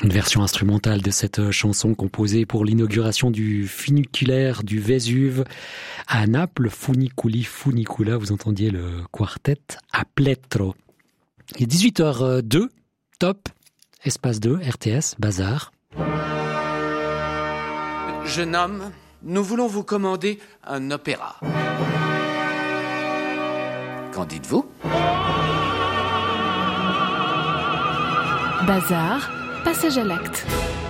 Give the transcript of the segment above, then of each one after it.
Une version instrumentale de cette chanson composée pour l'inauguration du funiculaire du Vésuve à Naples, Funiculi Funicula, vous entendiez le quartet à Pletro. Il est 18h02, top, espace 2, RTS, bazar. Jeune homme, nous voulons vous commander un opéra. Qu'en dites-vous ? Bazar, passage à l'acte.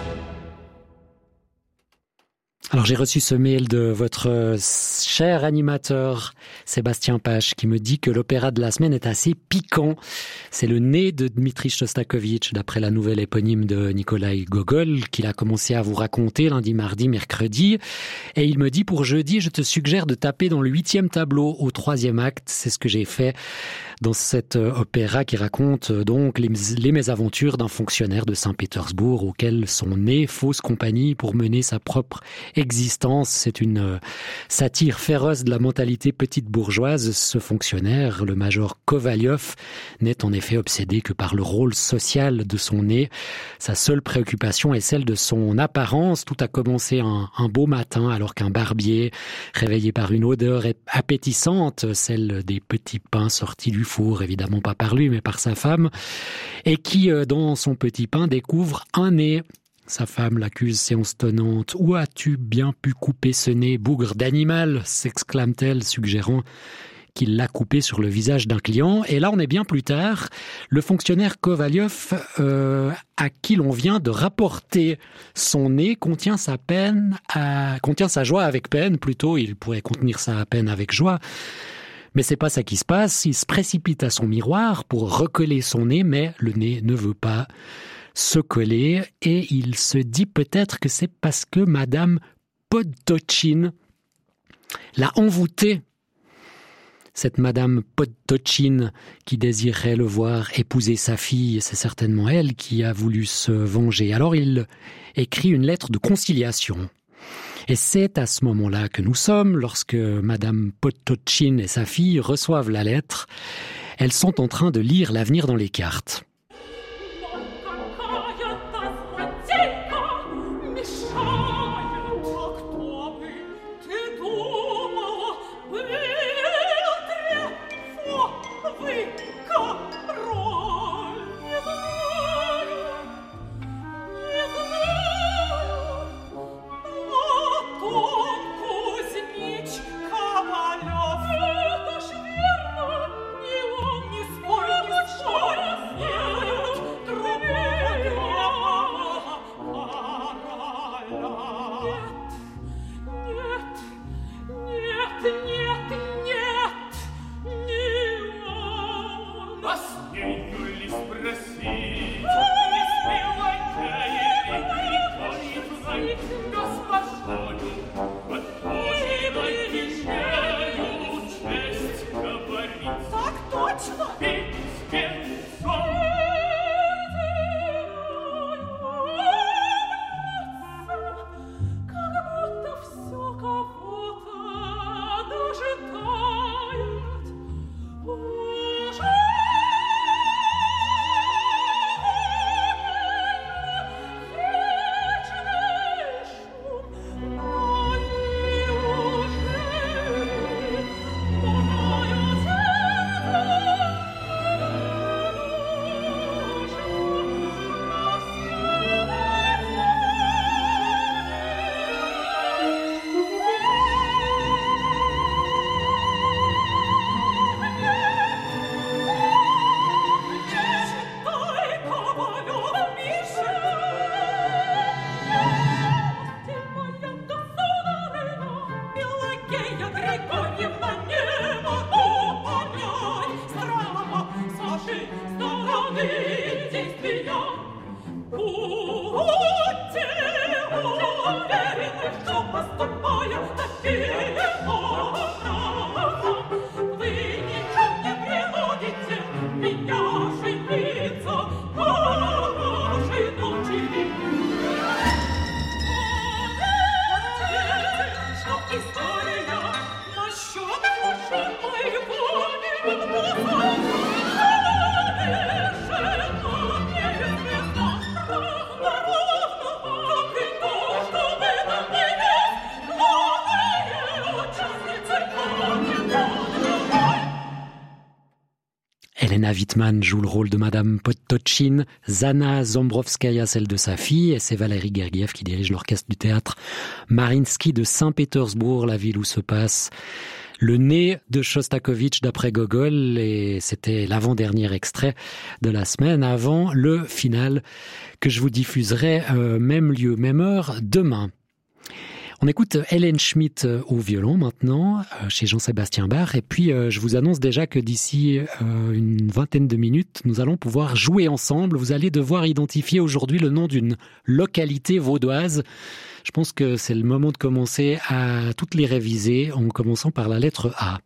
Alors j'ai reçu ce mail de votre cher animateur Sébastien Pache qui me dit que l'opéra de la semaine est assez piquant. C'est le nez de Dmitri Shostakovich, d'après la nouvelle éponyme de Nikolaï Gogol, qu'il a commencé à vous raconter lundi, mardi, mercredi. Et il me dit pour jeudi, je te suggère de taper dans le 8e tableau au 3e acte. C'est ce que j'ai fait dans cet opéra qui raconte donc les mésaventures d'un fonctionnaire de Saint-Pétersbourg auquel sont nées fausse compagnie pour mener sa propre existence. C'est une satire féroce de la mentalité petite bourgeoise. Ce fonctionnaire, le major Kovalyov, n'est en effet obsédé que par le rôle social de son nez. Sa seule préoccupation est celle de son apparence. Tout a commencé un beau matin alors qu'un barbier, réveillé par une odeur appétissante, celle des petits pains sortis du four, évidemment pas par lui mais par sa femme, et qui dans son petit pain découvre un nez. Sa femme l'accuse séance tenante. « Où as-tu bien pu couper ce nez, bougre d'animal ?» s'exclame-t-elle, suggérant qu'il l'a coupé sur le visage d'un client. Et là, on est bien plus tard. Le fonctionnaire Kovalyov, à qui l'on vient de rapporter son nez, contient sa joie avec peine. Plutôt, il pourrait contenir sa peine avec joie. Mais c'est pas ça qui se passe. Il se précipite à son miroir pour recoller son nez, mais le nez ne veut pas se coller. Et il se dit peut-être que c'est parce que Madame Podtochin l'a envoûté. Cette Madame Podtochin qui désirait le voir épouser sa fille, c'est certainement elle qui a voulu se venger. Alors il écrit une lettre de conciliation. Et c'est à ce moment-là que nous sommes, lorsque Madame Podtochin et sa fille reçoivent la lettre. Elles sont en train de lire l'avenir dans les cartes. Marina Wittmann joue le rôle de Madame Podtochin, Zana Zombrovskaya celle de sa fille, et c'est Valérie Gergiev qui dirige l'orchestre du théâtre Mariinsky de Saint-Pétersbourg, la ville où se passe le nez de Shostakovich d'après Gogol, et c'était l'avant-dernier extrait de la semaine avant le final que je vous diffuserai même lieu, même heure demain. On écoute Hélène Schmidt au violon maintenant, chez Jean-Sébastien Bach, et puis je vous annonce déjà que d'ici une vingtaine de minutes, nous allons pouvoir jouer ensemble. Vous allez devoir identifier aujourd'hui le nom d'une localité vaudoise. Je pense que c'est le moment de commencer à toutes les réviser, en commençant par la lettre A.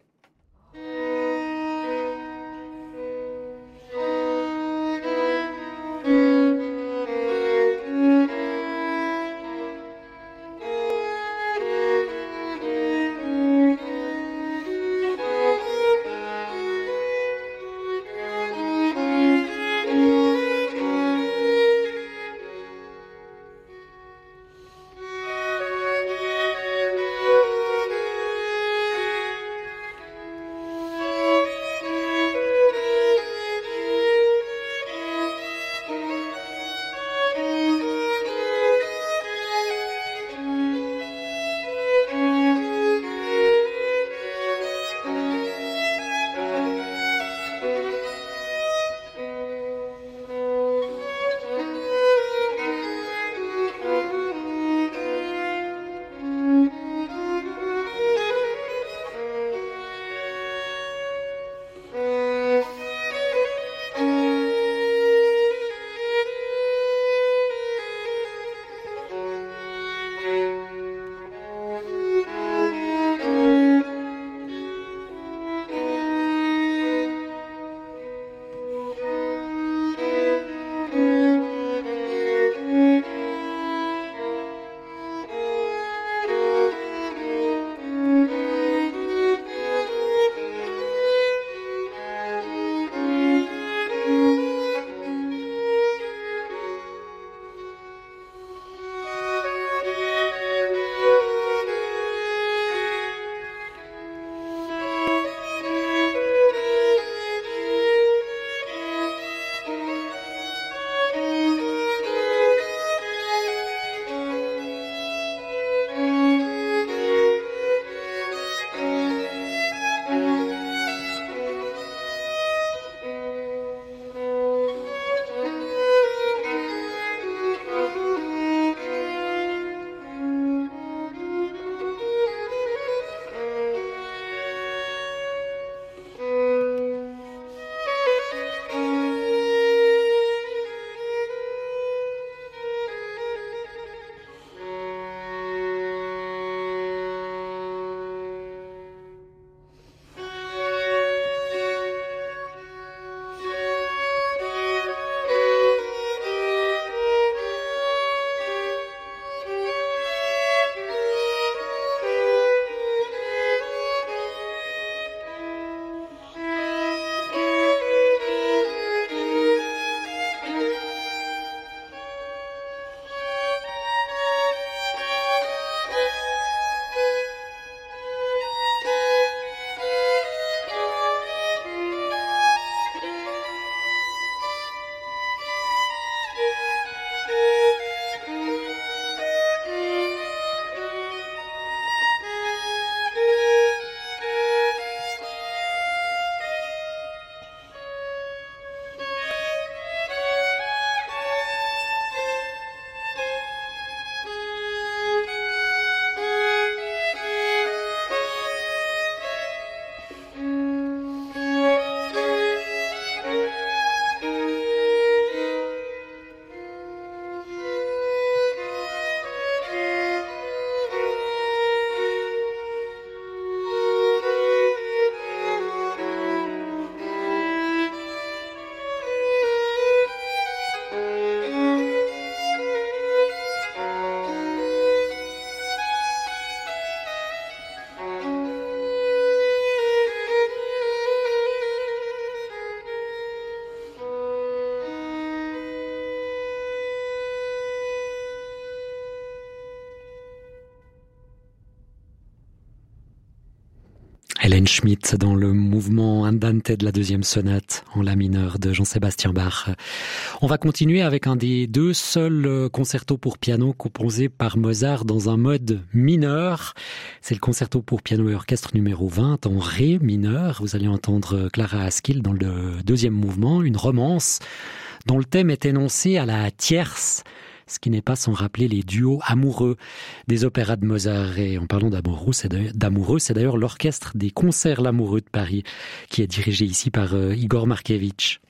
Heinz Schmidt dans le mouvement Andante de la deuxième sonate en la mineur de Jean-Sébastien Bach. On va continuer avec un des 2 seuls concertos pour piano composés par Mozart dans un mode mineur. C'est le concerto pour piano et orchestre numéro 20 en ré mineur. Vous allez entendre Clara Askill dans le 2e mouvement, une romance dont le thème est énoncé à la tierce, ce qui n'est pas sans rappeler les duos amoureux des opéras de Mozart. Et en parlant d'amoureux, c'est d'ailleurs l'orchestre des concerts L'Amoureux de Paris qui est dirigé ici par Igor Markevitch.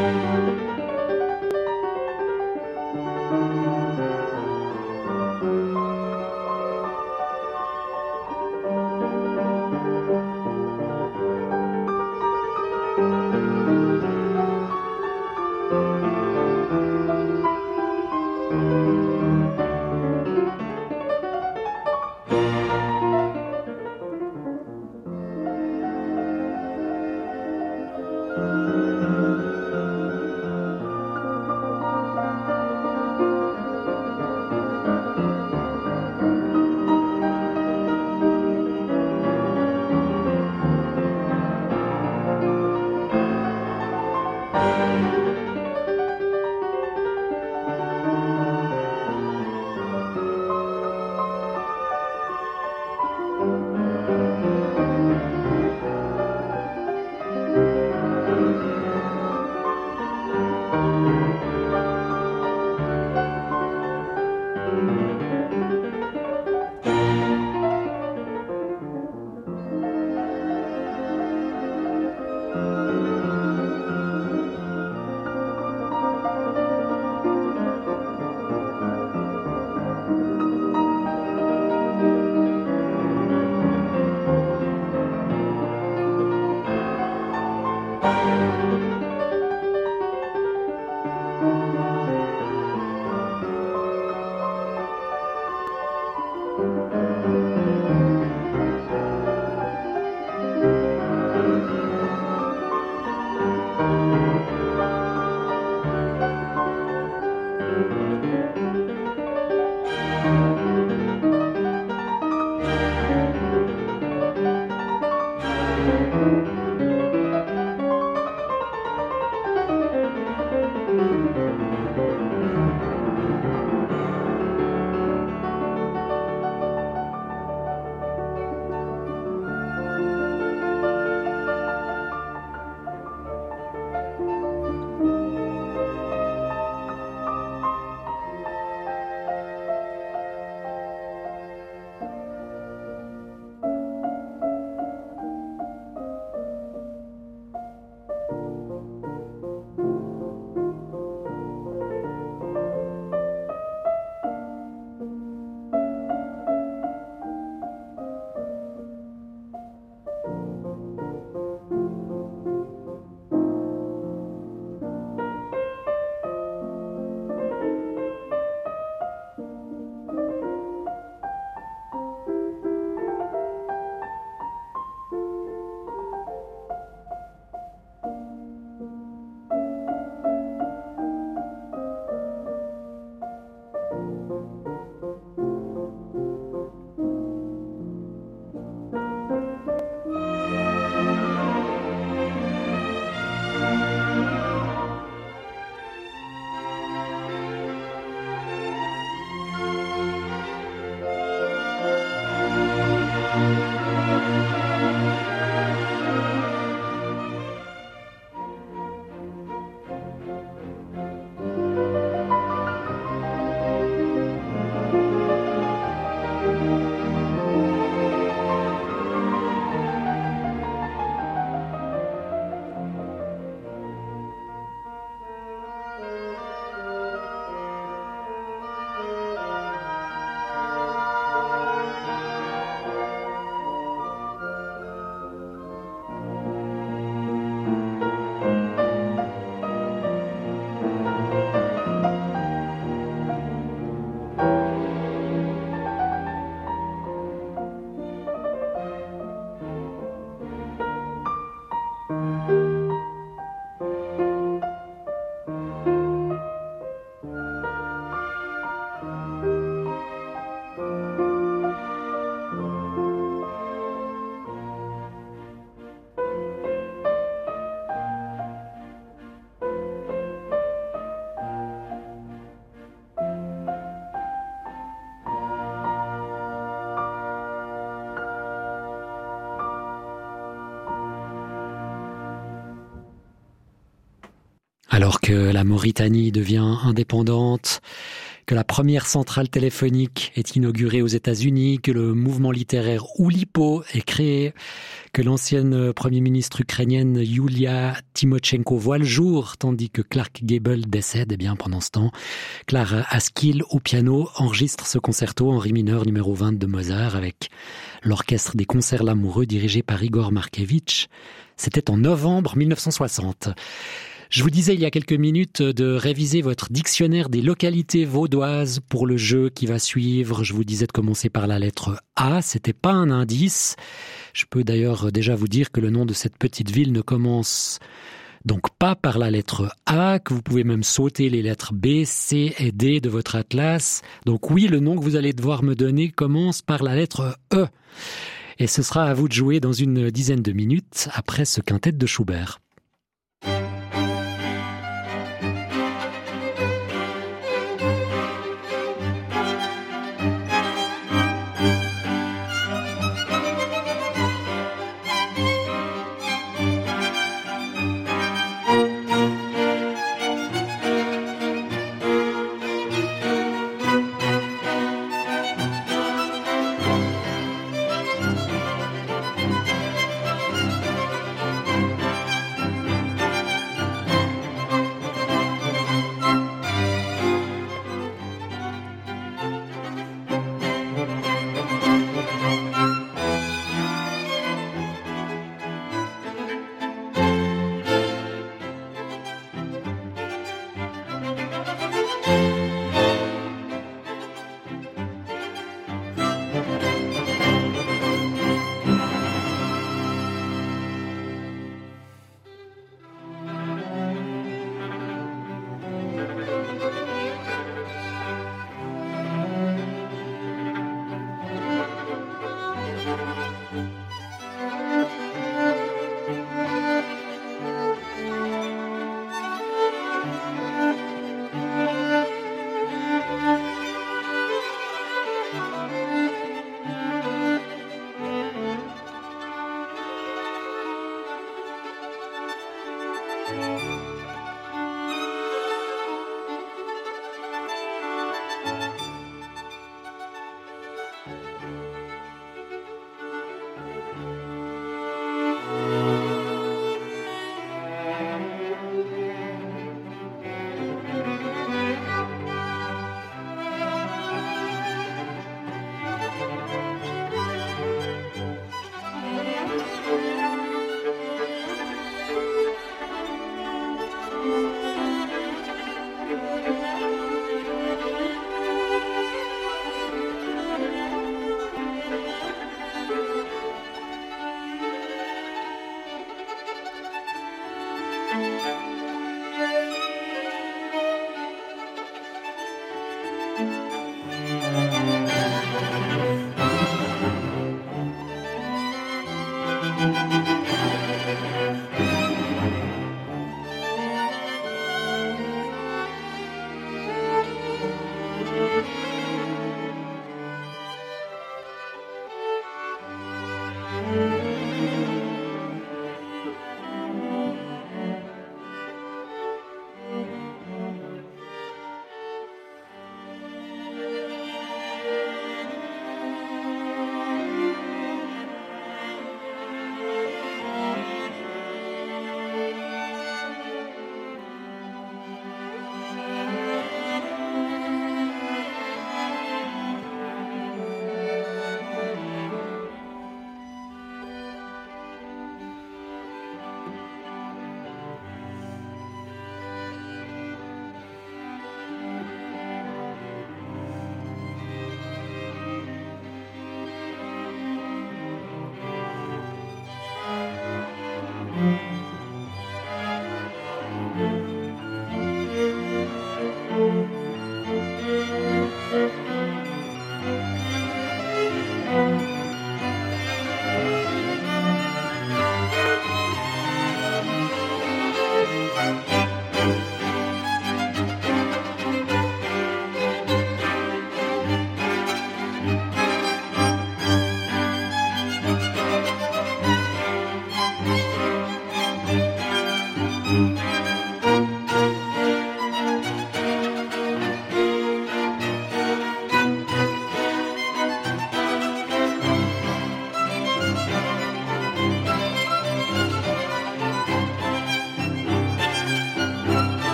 Alors que la Mauritanie devient indépendante, que la première centrale téléphonique est inaugurée aux États-Unis, que le mouvement littéraire Oulipo est créé, que l'ancienne première ministre ukrainienne Yulia Tymoshenko voit le jour, tandis que Clark Gable décède. Et bien pendant ce temps, Clara Askill au piano enregistre ce concerto en ré mineur numéro 20 de Mozart avec l'orchestre des concerts Lamoureux dirigé par Igor Markevitch. C'était en novembre 1960. Je vous disais il y a quelques minutes de réviser votre dictionnaire des localités vaudoises pour le jeu qui va suivre. Je vous disais de commencer par la lettre A, c'était pas un indice. Je peux d'ailleurs déjà vous dire que le nom de cette petite ville ne commence donc pas par la lettre A, que vous pouvez même sauter les lettres B, C et D de votre atlas. Donc oui, le nom que vous allez devoir me donner commence par la lettre E. Et ce sera à vous de jouer dans une dizaine de minutes après ce quintet de Schubert.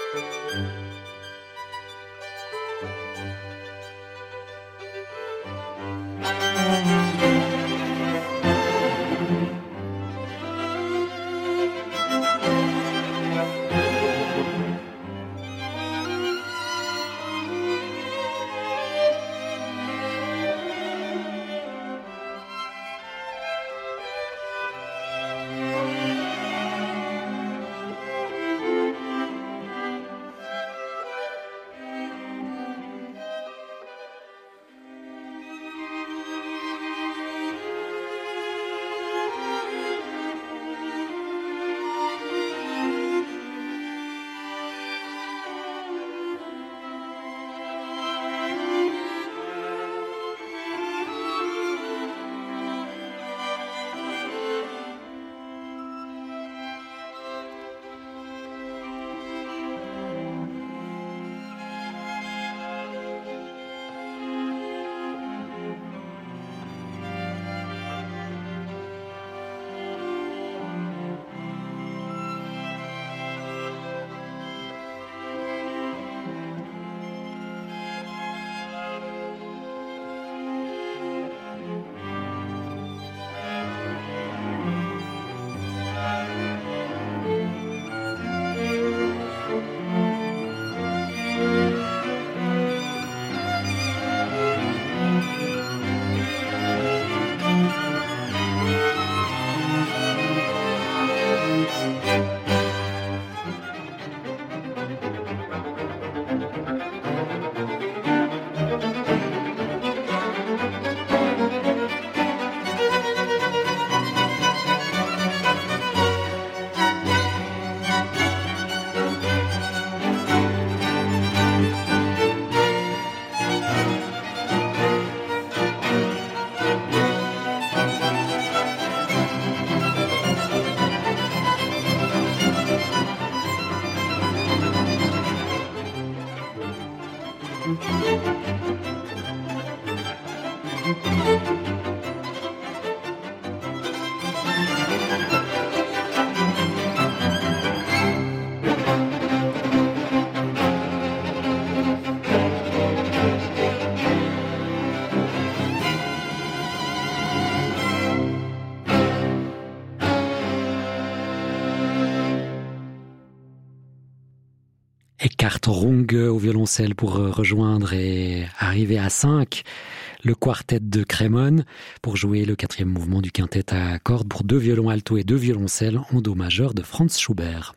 Eckhard Runge au violoncelle pour rejoindre et arriver à 5 le quartet de Crémone pour jouer le 4e mouvement du quintet à cordes pour 2 violons alto et 2 violoncelles en do majeur de Franz Schubert.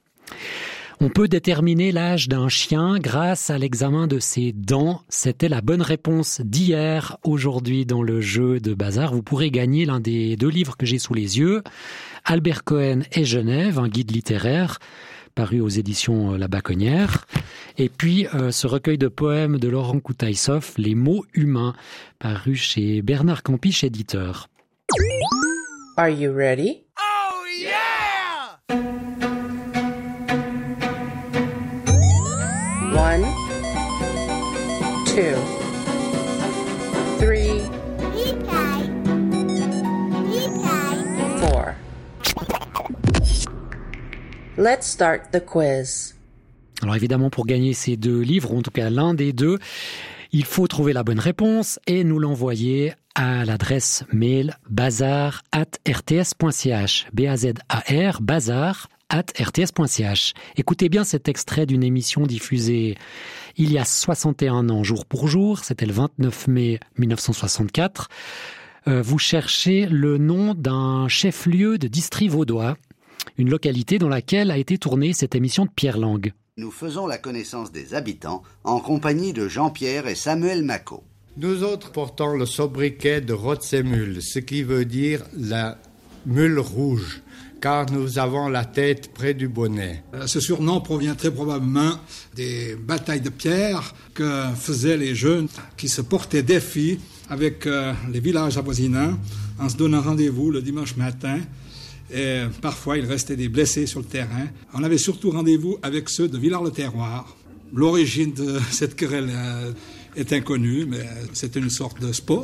On peut déterminer l'âge d'un chien grâce à l'examen de ses dents. C'était la bonne réponse d'hier. Aujourd'hui, dans le jeu de Bazar, vous pourrez gagner l'un des 2 livres que j'ai sous les yeux. Albert Cohen et Genève, un guide littéraire paru aux éditions La Baconnière. Et puis, ce recueil de poèmes de Laurent Koutaïsov, Les mots humains, paru chez Bernard Campiche, éditeur. Are you ready? Oh yeah! 1, 2, 3, 4. Let's start the quiz. Alors évidemment, pour gagner ces 2 livres, ou en tout cas l'un des 2, il faut trouver la bonne réponse et nous l'envoyer à l'adresse mail bazar@rts.ch. B-A-Z-A-R, bazar@rts.ch. Écoutez bien cet extrait d'une émission diffusée il y a 61 ans, jour pour jour. C'était le 29 mai 1964. Vous cherchez le nom d'un chef-lieu de district vaudois, une localité dans laquelle a été tournée cette émission de Pierre Lang. Nous faisons la connaissance des habitants en compagnie de Jean-Pierre et Samuel Macot. Nous autres portons le sobriquet de Rotsemule, ce qui veut dire la mule rouge, car nous avons la tête près du bonnet. Ce surnom provient très probablement des batailles de pierre que faisaient les jeunes qui se portaient défi avec les villages avoisinants en se donnant rendez-vous le dimanche matin. Et parfois, il restait des blessés sur le terrain. On avait surtout rendez-vous avec ceux de Villars-le-Terroir. L'origine de cette querelle est inconnue, mais c'était une sorte de sport.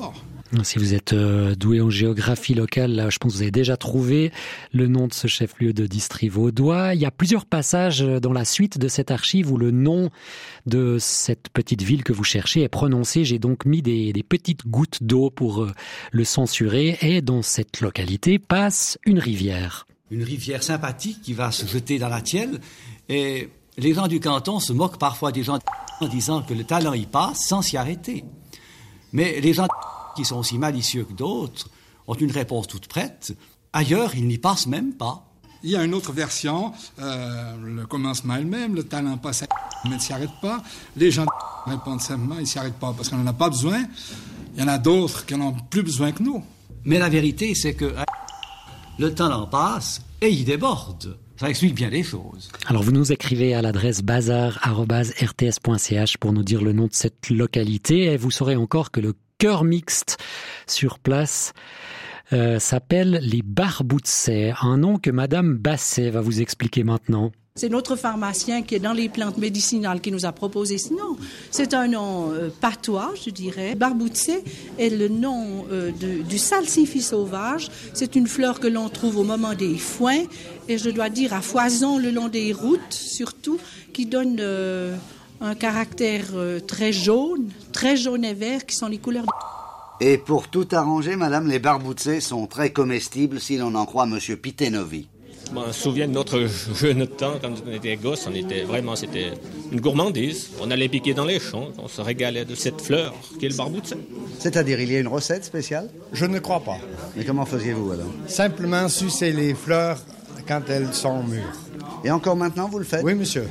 Si vous êtes doué en géographie locale, là, je pense que vous avez déjà trouvé le nom de ce chef-lieu de Distrie vaudois. Il y a plusieurs passages dans la suite de cette archive où le nom de cette petite ville que vous cherchez est prononcé. J'ai donc mis des petites gouttes d'eau pour le censurer. Et dans cette localité passe une rivière. Une rivière sympathique qui va se jeter dans la Thièle. Et les gens du canton se moquent parfois des gens en disant que le talent y passe sans s'y arrêter. Mais les gens qui sont aussi malicieux que d'autres ont une réponse toute prête. Ailleurs, ils n'y passent même pas. Il y a une autre version, le commencement est le même, le talent passe mais ne s'y arrête pas. Les gens répondent simplement, ils ne s'y arrêtent pas parce qu'on n'en a pas besoin. Il y en a d'autres qui en ont plus besoin que nous. Mais la vérité, c'est que le talent passe et il déborde. Ça explique bien les choses. Alors vous nous écrivez à l'adresse bazar@rts.ch pour nous dire le nom de cette localité et vous saurez encore que le chœur mixte sur place s'appelle les Barboutsais, un nom que Madame Basset va vous expliquer maintenant. C'est notre pharmacien qui est dans les plantes médicinales qui nous a proposé ce nom. C'est un nom patois, je dirais. Barboutsais est le nom du salsifis sauvage. C'est une fleur que l'on trouve au moment des foins et je dois dire à foison le long des routes surtout, qui donne un caractère très jaune et vert qui sont les couleurs de... Et pour tout arranger, madame, les Barboutsais sont très comestibles si l'on en croit monsieur Pitenovi. Je me souviens de notre jeune temps, quand on était gosse, c'était une gourmandise. On allait piquer dans les champs, on se régalait de cette fleur qui est le Barboutsais. C'est-à-dire, il y a une recette spéciale? Je ne crois pas. Mais comment faisiez-vous alors? Simplement sucer les fleurs quand elles sont mûres. Et encore maintenant, vous le faites? Oui, monsieur.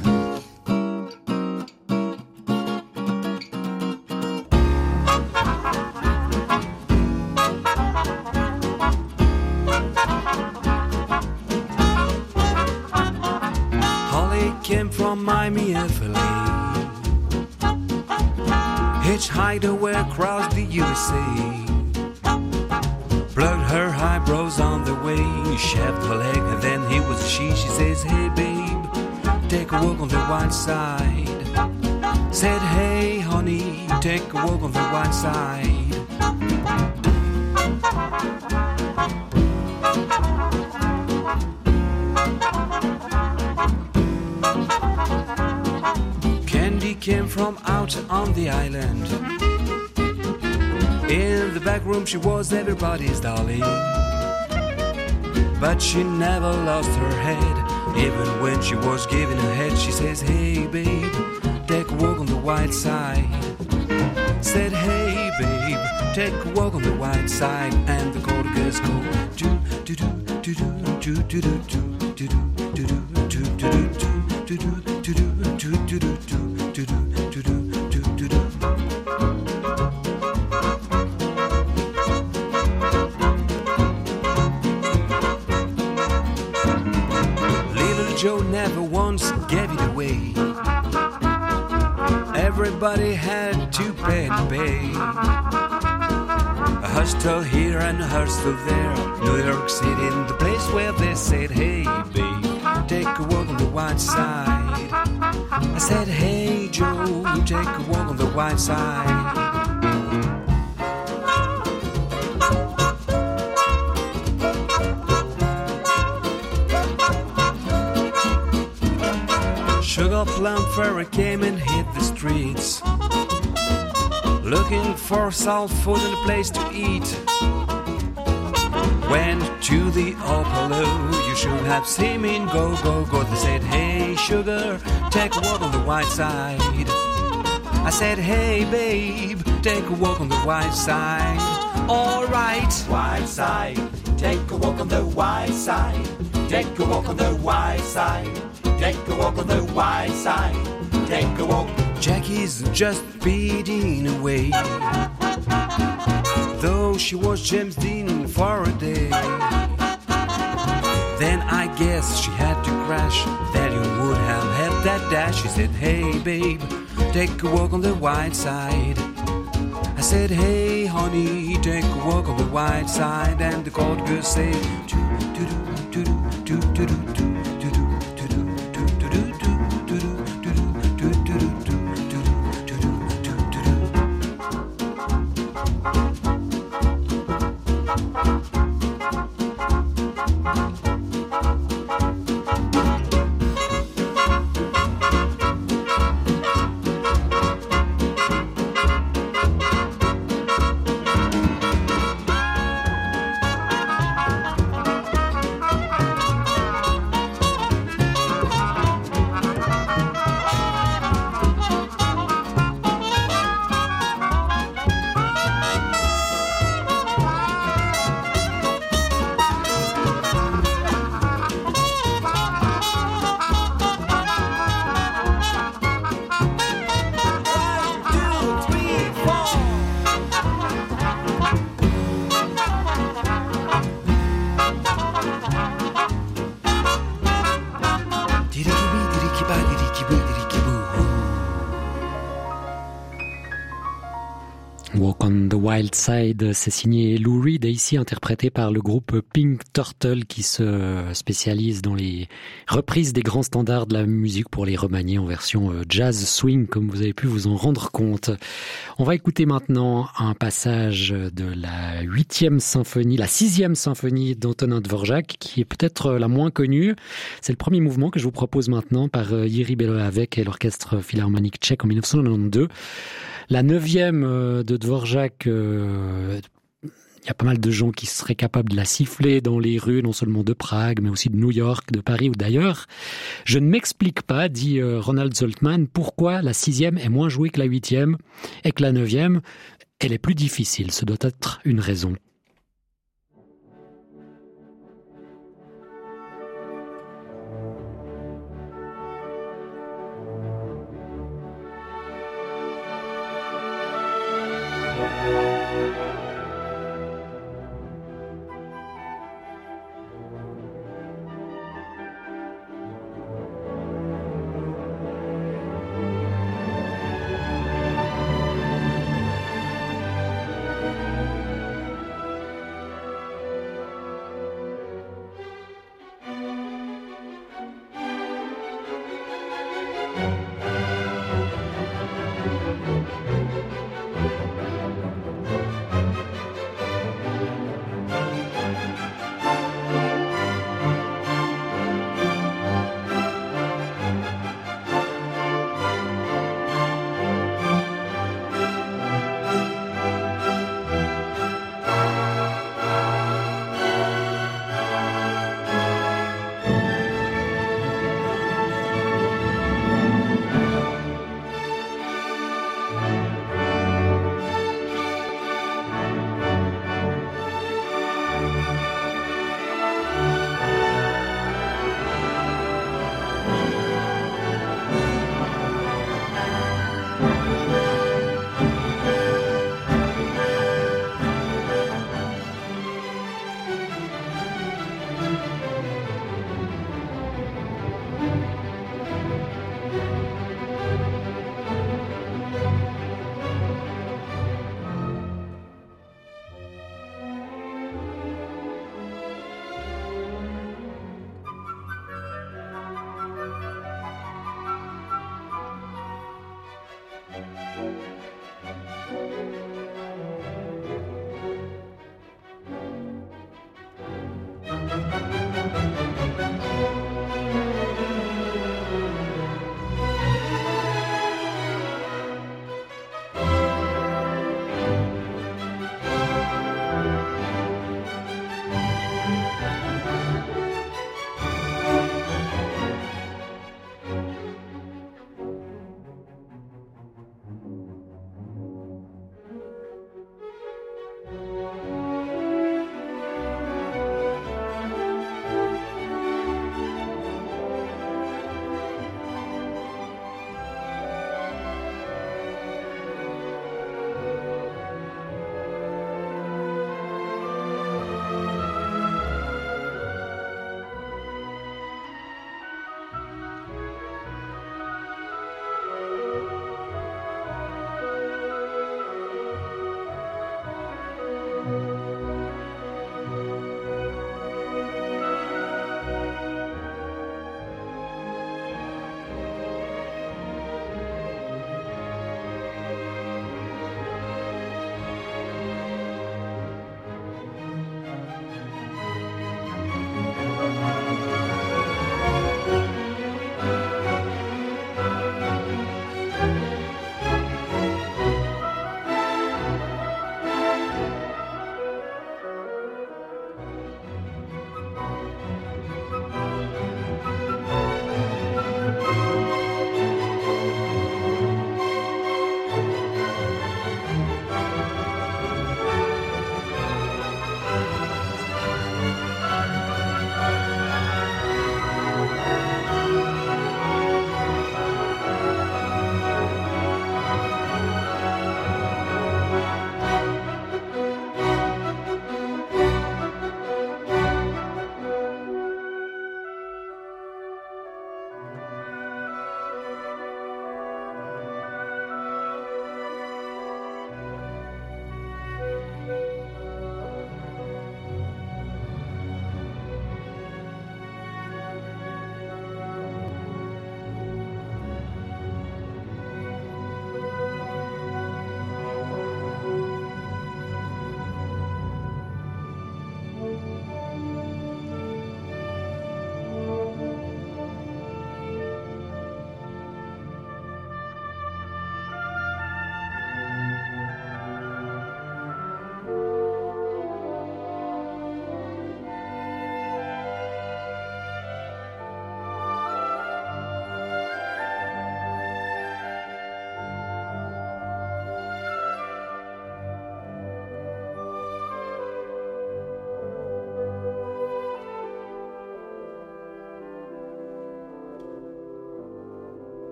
Came from Miami, FLA. Hitchhiked away across the USA. Plugged her eyebrows on the way. Shaved her leg and then he was she. She says, hey babe, take a walk on the white side. Said, hey honey, take a walk on the white side. Candy came from out on the island. In the back room she was everybody's darling. But she never lost her head. Even when she was giving a head, she says, hey babe, take a walk on the white side. Said, hey babe, take a walk on the white side. And the cold girls go do do do do do do do do do do do do do do do do. Little Joe never once gave it away. Everybody had to pay to pay. A hostel here and a hostel there. New York City, in the place where they said, hey babe, take a walk on the white side. I said, hey Joe, take a walk on the white side. Sugar Plum Fairy came and hit the streets, looking for soul food and a place to eat. Went to the Apollo, you should have seen me in go, go, go. They said, hey sugar, take a walk on the white side. I said, hey babe, take a walk on the white side. All right, white side, take a walk on the white side. Take a walk on the white side. Take a walk on the white side. Take a walk. Jackie's just speeding away, though she was James Dean for a day. Then I guess she had to crash. That you would have had that dash. She said, hey babe, take a walk on the white side. I said, hey honey, take a walk on the white side. And the cold girl said, do do do do do do do do. Walk on the Wild Side, c'est signé Lou Reed et ici interprété par le groupe Pink Turtle qui se spécialise dans les reprises des grands standards de la musique pour les remanier en version jazz swing comme vous avez pu vous en rendre compte. On va écouter maintenant un passage de la 8e symphonie, la 6e symphonie d'Antonin Dvorak qui est peut-être la moins connue. C'est le premier mouvement que je vous propose maintenant par Jiří Belohlavek et l'orchestre philharmonique tchèque en 1992. La 9e de Dvorak, il y a pas mal de gens qui seraient capables de la siffler dans les rues, non seulement de Prague, mais aussi de New York, de Paris ou d'ailleurs. Je ne m'explique pas, dit Ronald Zoltmann, pourquoi la 6e est moins jouée que la 8e et que la 9e, elle est plus difficile. Ce doit être une raison.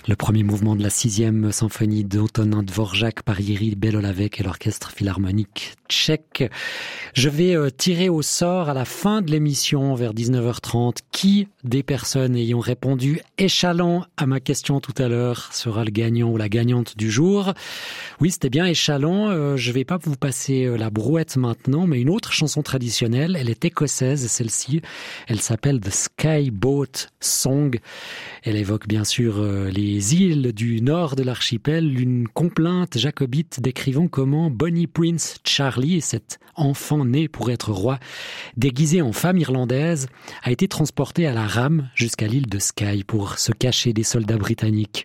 Le premier mouvement de la 6e symphonie d'Antonin Dvorak par Jiří Belohlávek et l'orchestre philharmonique tchèque. Je vais tirer au sort à la fin de l'émission vers 19h30 qui des personnes ayant répondu échalant à ma question tout à l'heure sera le gagnant ou la gagnante du jour. Oui, c'était bien échalant. Je vais pas vous passer la brouette maintenant, mais une autre chanson traditionnelle, elle est écossaise, celle-ci. Elle s'appelle The Sky Boat Song. Elle évoque bien sûr les îles du nord de l'archipel, une complainte jacobite décrivant comment Bonnie Prince Charlie, cet enfant né pour être roi, déguisé en femme irlandaise, a été transporté à la rame jusqu'à l'île de Skye pour se cacher des soldats britanniques.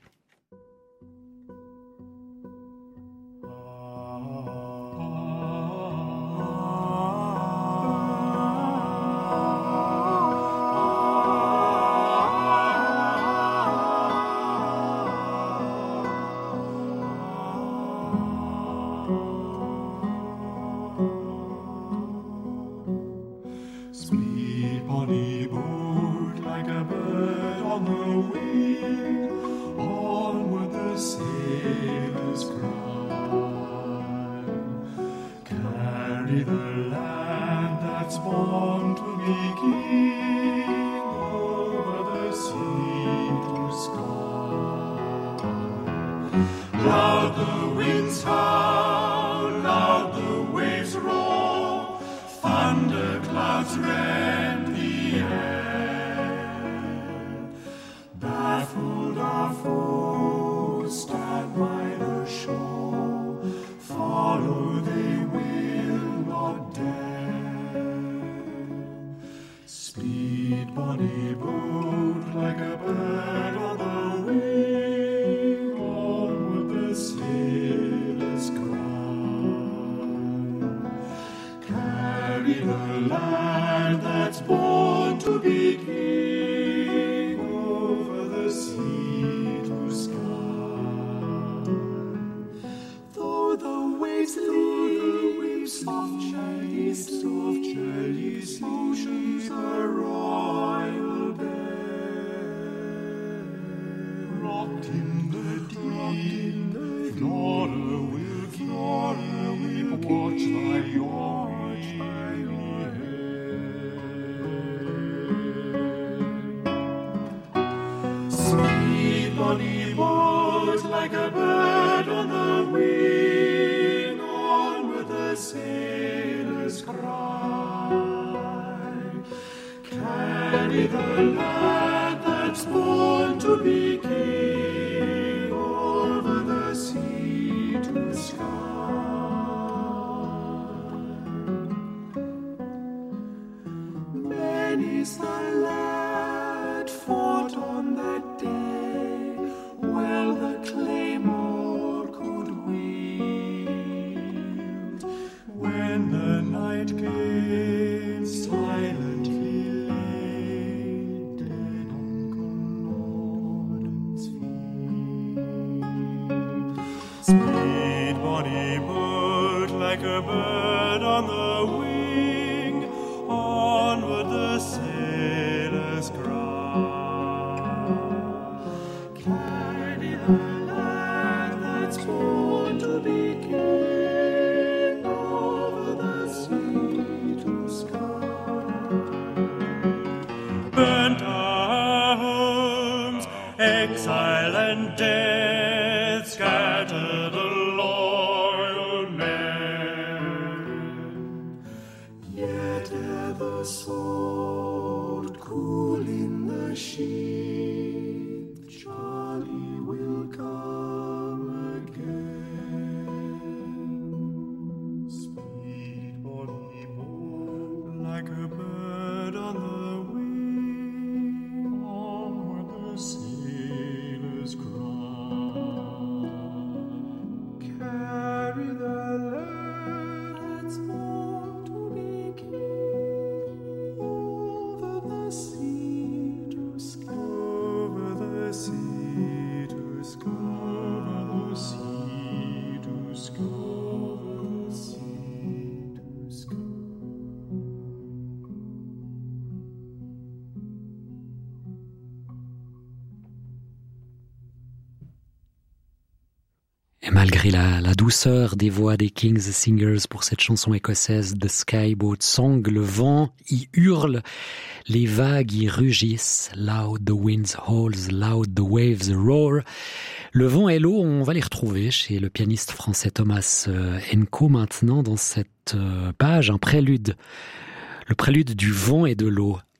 Et malgré la douceur des voix des Kings Singers pour cette chanson écossaise The Skyboat Song, le vent y hurle, les vagues y rugissent, loud the winds howls, loud the waves roar. Le vent et l'eau, on va les retrouver chez le pianiste français Thomas Enko maintenant dans cette page, un prélude. Le prélude du vent et de l'eau.